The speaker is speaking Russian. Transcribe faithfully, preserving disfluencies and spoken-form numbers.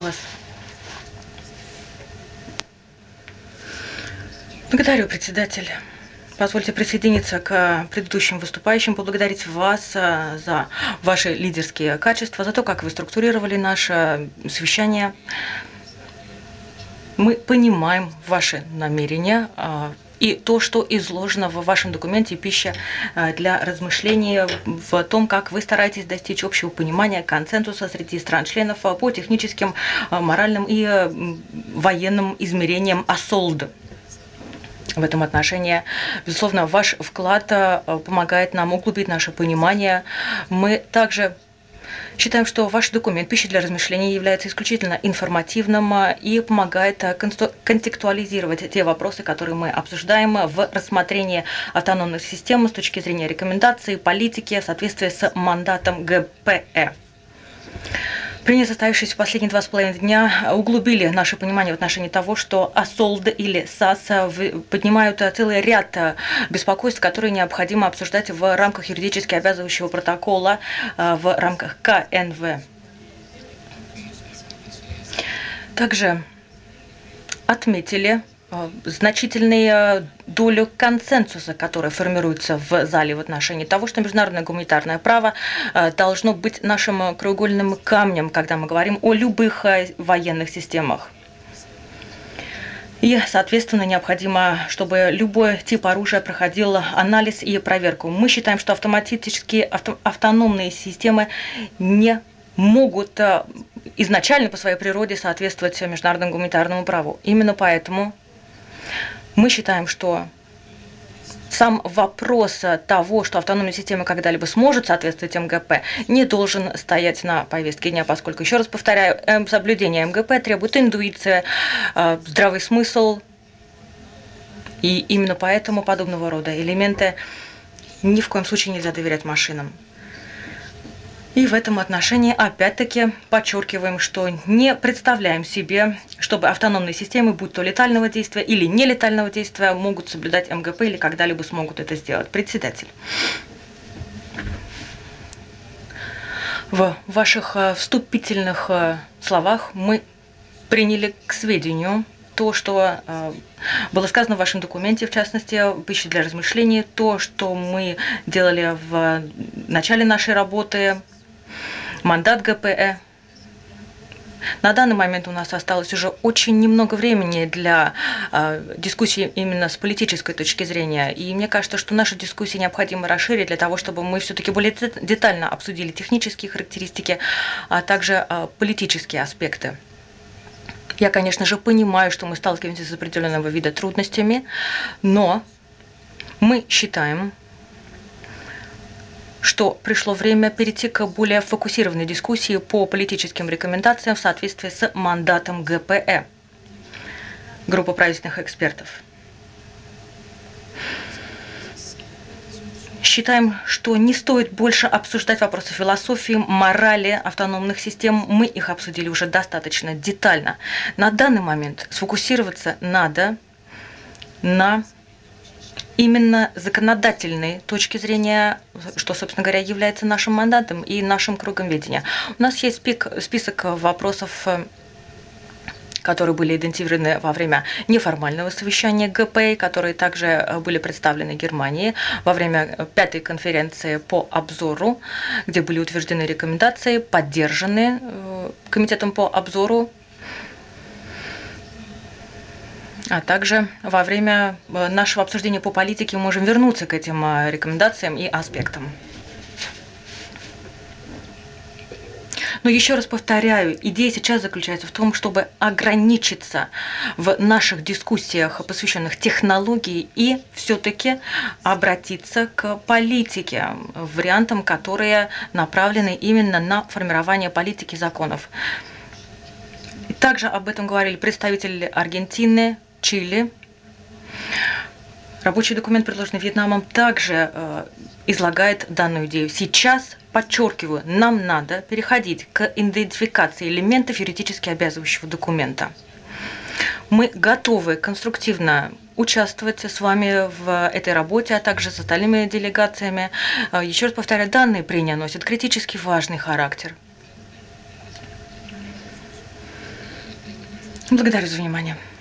вас. Благодарю, председатель. Позвольте присоединиться к предыдущим выступающим, поблагодарить вас за ваши лидерские качества, за то, как вы структурировали наше совещание. Мы понимаем ваши намерения и то, что изложено в вашем документе «Пища для размышления» в том, как вы стараетесь достичь общего понимания, консенсуса среди стран-членов по техническим, моральным и военным измерениям АСОЛД. В этом отношении, безусловно, ваш вклад помогает нам углубить наше понимание. Мы также считаем, что ваш документ «Пища для размышлений» является исключительно информативным и помогает контекстуализировать те вопросы, которые мы обсуждаем в рассмотрении автономных систем с точки зрения рекомендаций, политики в соответствии с мандатом ГПЭ. Прения, состоявшиеся в последние два с половиной дня, углубили наше понимание в отношении того, что АСОЛД или САС поднимают целый ряд беспокойств, которые необходимо обсуждать в рамках юридически обязывающего протокола в рамках КНВ. Также отметили значительную долю консенсуса, которая формируется в зале в отношении того, что международное гуманитарное право должно быть нашим краеугольным камнем, когда мы говорим о любых военных системах. И, соответственно, необходимо, чтобы любой тип оружия проходил анализ и проверку. Мы считаем, что автоматические авто, автономные системы не могут изначально по своей природе соответствовать международному гуманитарному праву. Именно поэтому мы считаем, что сам вопрос того, что автономная система когда-либо сможет соответствовать МГП, не должен стоять на повестке дня, поскольку, еще раз повторяю, соблюдение МГП требует интуиция, здравый смысл, и именно поэтому подобного рода элементы ни в коем случае нельзя доверять машинам. И в этом отношении опять-таки подчеркиваем, что не представляем себе, чтобы автономные системы, будь то летального действия или нелетального действия, могут соблюдать МГП или когда-либо смогут это сделать. Председатель. В ваших вступительных словах мы приняли к сведению то, что было сказано в вашем документе, в частности, «Пища для размышлений», то, что мы делали в начале нашей работы, мандат ГПЭ. На данный момент у нас осталось уже очень немного времени для э, дискуссии именно с политической точки зрения. И мне кажется, что нашу дискуссию необходимо расширить для того, чтобы мы все-таки более детально обсудили технические характеристики, а также э, политические аспекты. Я, конечно же, понимаю, что мы сталкиваемся с определенного вида трудностями, но мы считаем, что пришло время перейти к более фокусированной дискуссии по политическим рекомендациям в соответствии с мандатом ГПЭ, группы правительственных экспертов. Считаем, что не стоит больше обсуждать вопросы философии, морали автономных систем. Мы их обсудили уже достаточно детально. На данный момент сфокусироваться надо на именно законодательной точки зрения, что, собственно говоря, является нашим мандатом и нашим кругом видения. У нас есть список вопросов, которые были идентифицированы во время неформального совещания ГПЭ, которые также были представлены Германии во время пятой конференции по обзору, где были утверждены рекомендации, поддержаны Комитетом по обзору, а также во время нашего обсуждения по политике мы можем вернуться к этим рекомендациям и аспектам. Но еще раз повторяю, идея сейчас заключается в том, чтобы ограничиться в наших дискуссиях, посвященных технологии, и все-таки обратиться к политике, вариантам, которые направлены именно на формирование политики законов. Также об этом говорили представители Аргентины, Чили. Рабочий документ, предложенный Вьетнамом, также э, излагает данную идею. Сейчас, подчеркиваю, нам надо переходить к идентификации элементов юридически обязывающего документа. Мы готовы конструктивно участвовать с вами в этой работе, а также с остальными делегациями. Еще раз повторяю, данные прения носят критически важный характер. Благодарю за внимание.